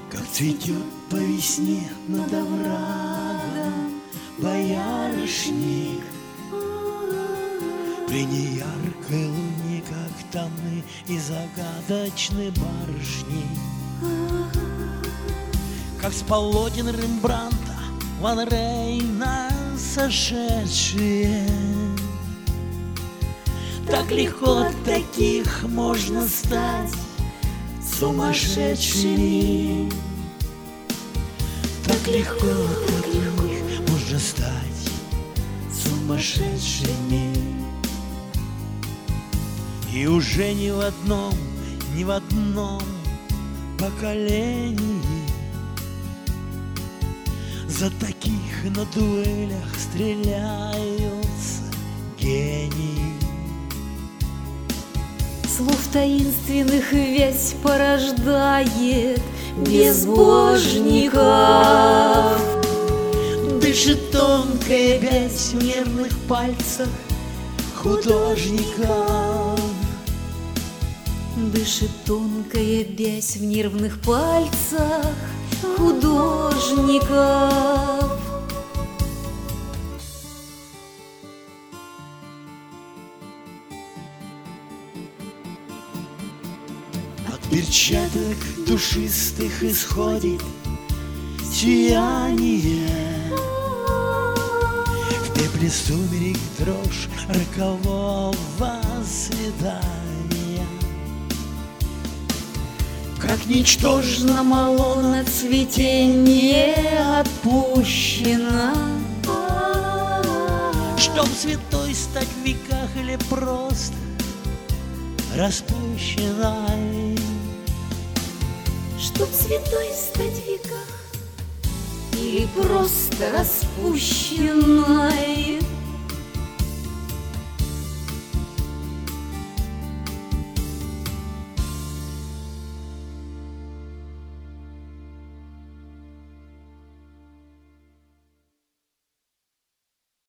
Как цветет по весне над оврагом боярышник, при неяркой луне, как томны и загадочны барышни. Как с полотен Рембрандта, Ван Рейна сошедшие, так легко от таких можно стать сумасшедшими. Так легко от них можно стать сумасшедшими. И уже ни в одном поколении за таких на дуэлях стреляются гении. Слов таинственных вязь порождает безбожников. Дышит тонкая вязь в нервных пальцах художников. Дышит тонкая вязь в нервных пальцах художников. От перчаток душистых исходит сияние. В пепле сумерек дрожь рокового свидания. Как ничтожно мало на цветение отпущено, чтоб святой стать в веках или просто распущенной. Чтоб святой стать в веках или просто распущенной.